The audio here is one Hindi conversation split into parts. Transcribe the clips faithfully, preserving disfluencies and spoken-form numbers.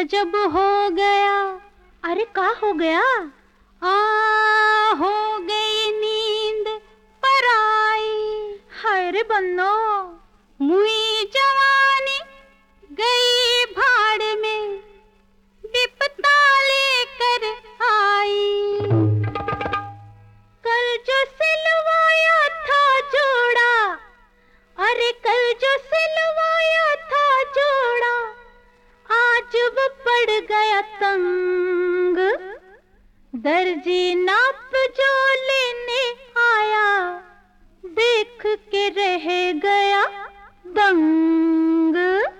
जब हो गया, अरे का हो गया? आ हो गई नींद पर आई, हाय रे बन्नो, मुई जवानी गई भाड़ में, विपता लेकर आई। कल जो सिलवाया था जोड़ा, अरे कल जो सिलवाया था जोड़ा, आज वो पड़ गया तंग। दर्जी नाप जो लेने आया, देख के रह गया दंग।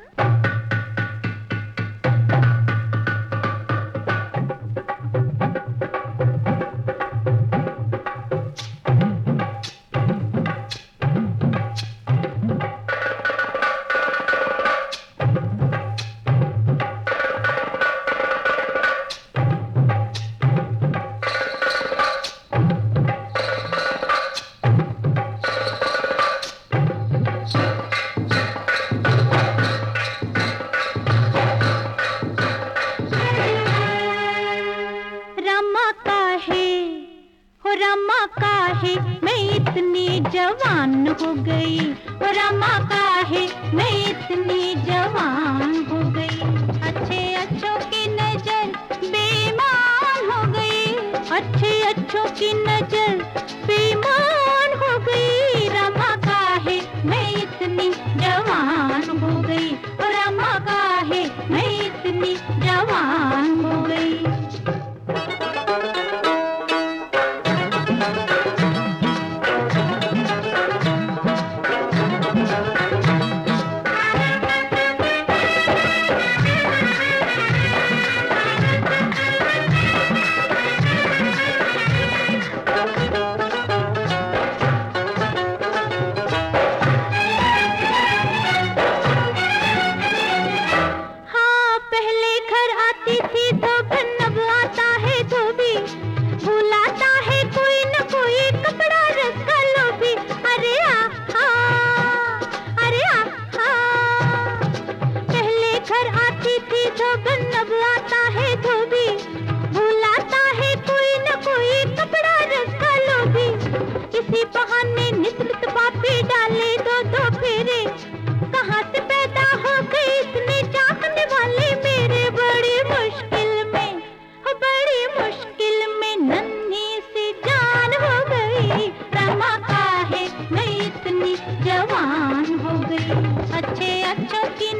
रमा काहे मैं इतनी जवान हो गई, रमा काहे मैं इतनी जवान हो गई। अच्छे अच्छों की नजर बेईमान हो गई, अच्छे अच्छों की नजर बेईमान हो गई। रमा काहे मैं इतनी जवान हो गई, रमा काहे मैं इतनी जवान हो गई। इसी बहाने नित नित पापी डाले दो दो फेरे, कहाँ से पैदा हो गए इतने चाहने वाले मेरे। बड़ी मुश्किल में, बड़ी मुश्किल में नन्ही सी जान हो गई। रमा काहे मैं इतनी जवान हो गई, अच्छे अच्छों की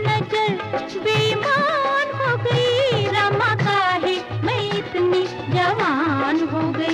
नजर बेईमान हो गई। रमा काहे मैं इतनी जवान हो गई।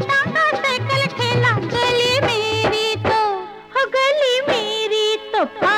तो